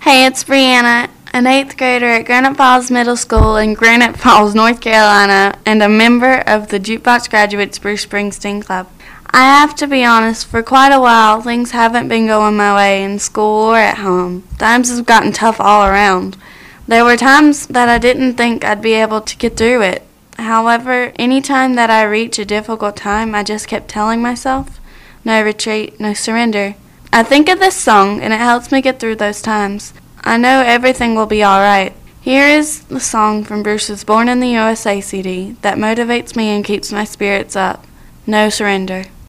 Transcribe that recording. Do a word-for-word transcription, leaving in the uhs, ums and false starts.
Hey, it's Brianna, an eighth grader at Granite Falls Middle School in Granite Falls, North Carolina, and a member of the Jukebox Graduates Bruce Springsteen Club. I have to be honest, for quite a while, things haven't been going my way in school or at home. Times have gotten tough all around. There were times that I didn't think I'd be able to get through it. However, any time that I reach a difficult time, I just kept telling myself, no retreat, no surrender. I think of this song, and it helps me get through those times. I know everything will be alright. Here is the song from Bruce's Born in the U S A C D that motivates me and keeps my spirits up. No surrender.